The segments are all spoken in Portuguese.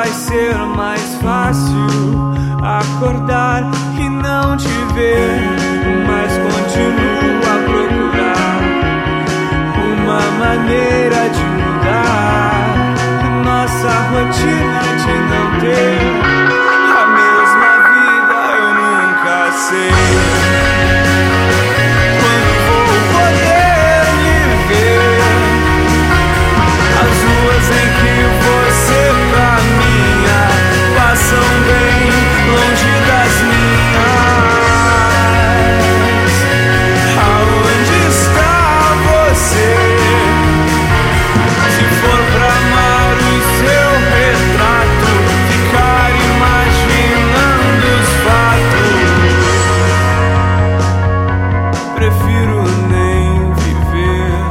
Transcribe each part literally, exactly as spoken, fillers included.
vai ser mais fácil acordar e não te ver, mas continuo a procurar uma maneira de mudar nossa rotina de não ter a mesma vida. Eu nunca sei quando vou poder viver as ruas em que você caminha passam bem longe das minhas. Aonde está você? Se for pra amar o seu retrato, ficar imaginando os fatos, prefiro nem viver.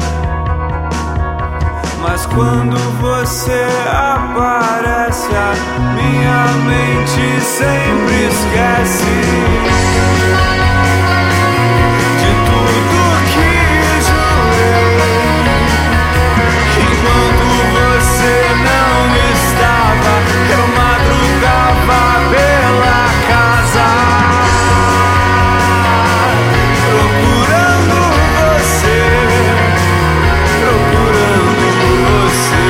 Mas quando você aparece, a minha mente sempre esquece de tudo que jurei. Enquanto você não estava, eu madrugava pela casa procurando você, procurando você.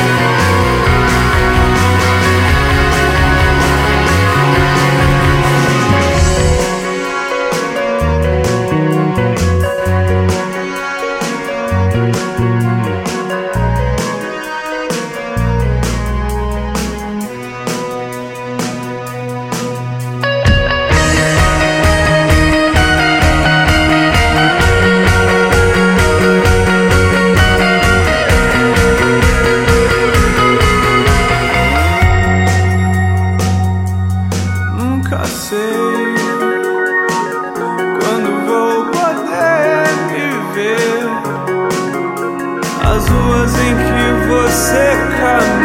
Nunca sei quando vou poder viver as ruas em que você caminha